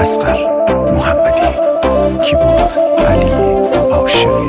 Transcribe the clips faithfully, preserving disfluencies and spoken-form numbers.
اصغر محمدی، کیبورد علی عاشقی.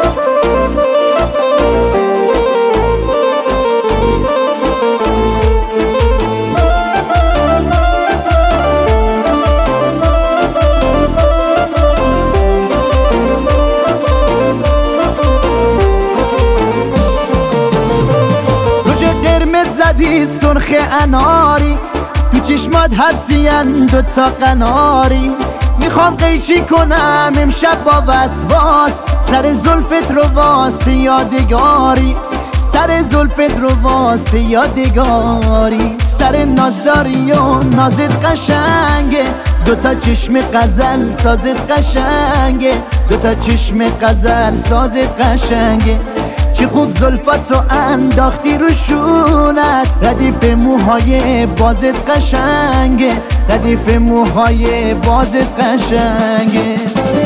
زدی سرخ اناری، تو چشمات حبسین دوتا قناری. میخوام قیچی کنم امشب با وسواس، سر زلفت رو واسه یادگاری، سر زلفت رو واسه یادگاری. سر نازداری و نازت قشنگه، دوتا چشم غزل سازت قشنگه، دوتا چشم غزل سازت قشنگه. چه خوب زلفات رو انداختی رو شونت، ردیف موهای بازت قشنگه، ردیف موهای بازت قشنگه.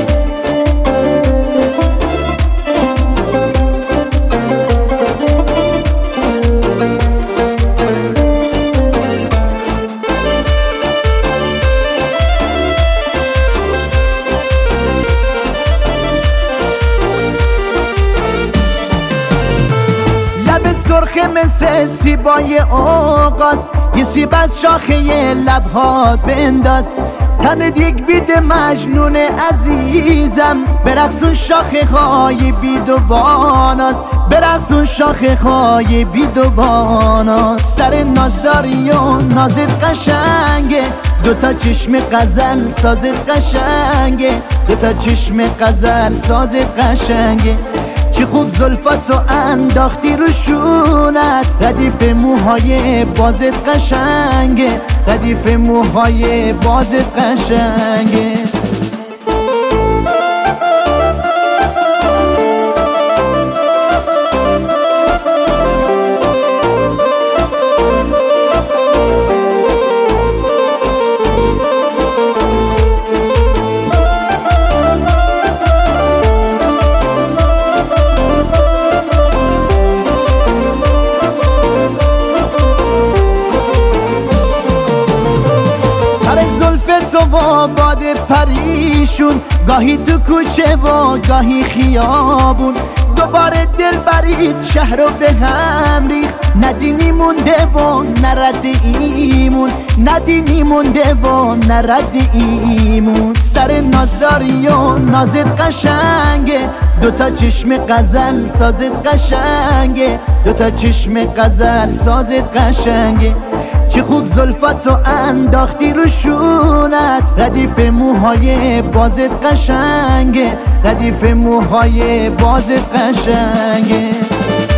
سرخ مثل سیبای آغاز، یه سیب از شاخه لبهات بنداز. تنت یک بید مجنون عزیزم، برقصون شاخه های بید و باناز، برقصون شاخه های بید و باناز. سر نازداری و نازت قشنگه، دوتا چشم غزل سازت قشنگه، دوتا چشم غزل سازت قشنگه. چه خوب زلفات رو انداختی رو شونت، ردیف موهای بازت قشنگه، ردیف موهای بازت قشنگه. تو و باد پریشون، گاهی تو کوچه و گاهی خیابون. دوباره دل برید شهر رو به هم ریخت، ندیمی مونده و نرد ایمون، ندیمی مونده و نرد ایمون. سر نازداری و نازت قشنگه، دوتا چشم غزل سازت قشنگه، دوتا چشم غزل سازت قشنگه. چه خوب زلفات رو انداختی رو شونت، ردیف موهای بازت قشنگه، ردیف موهای بازت قشنگه.